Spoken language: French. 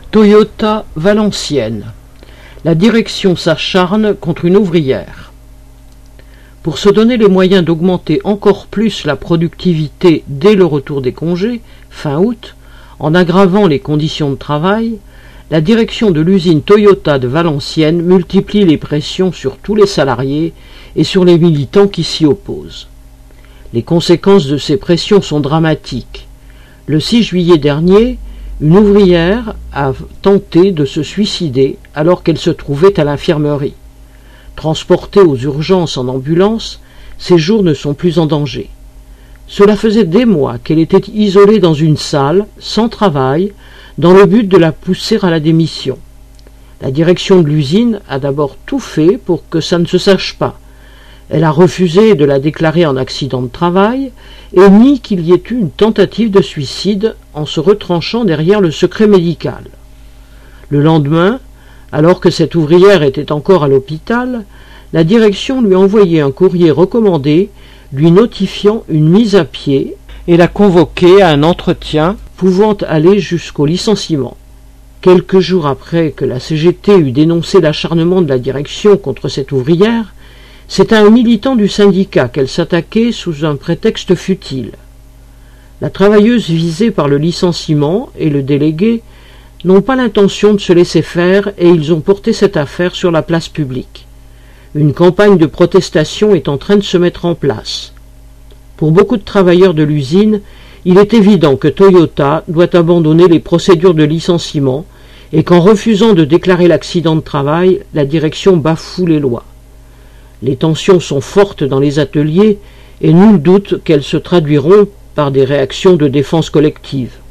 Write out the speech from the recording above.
Toyota Valenciennes. La direction s'acharne contre une ouvrière. Pour se donner les moyens d'augmenter encore plus la productivité dès le retour des congés, fin août, en aggravant les conditions de travail, la direction de l'usine Toyota de Valenciennes multiplie les pressions sur tous les salariés et sur les militants qui s'y opposent. Les conséquences de ces pressions sont dramatiques. Le 6 juillet dernier, une ouvrière a tenté de se suicider alors qu'elle se trouvait à l'infirmerie. Transportée aux urgences en ambulance, ses jours ne sont plus en danger. Cela faisait des mois qu'elle était isolée dans une salle, sans travail, dans le but de la pousser à la démission. La direction de l'usine a d'abord tout fait pour que ça ne se sache pas. Elle a refusé de la déclarer en accident de travail et nie qu'il y ait eu une tentative de suicide en se retranchant derrière le secret médical. Le lendemain, alors que cette ouvrière était encore à l'hôpital, la direction lui a envoyé un courrier recommandé lui notifiant une mise à pied et l'a convoquée à un entretien pouvant aller jusqu'au licenciement. Quelques jours après que la CGT eut dénoncé l'acharnement de la direction contre cette ouvrière, c'est à un militant du syndicat qu'elle s'attaquait sous un prétexte futile. La travailleuse visée par le licenciement et le délégué n'ont pas l'intention de se laisser faire et ils ont porté cette affaire sur la place publique. Une campagne de protestation est en train de se mettre en place. Pour beaucoup de travailleurs de l'usine, il est évident que Toyota doit abandonner les procédures de licenciement et qu'en refusant de déclarer l'accident de travail, la direction bafoue les lois. Les tensions sont fortes dans les ateliers et nul doute qu'elles se traduiront par des réactions de défense collective.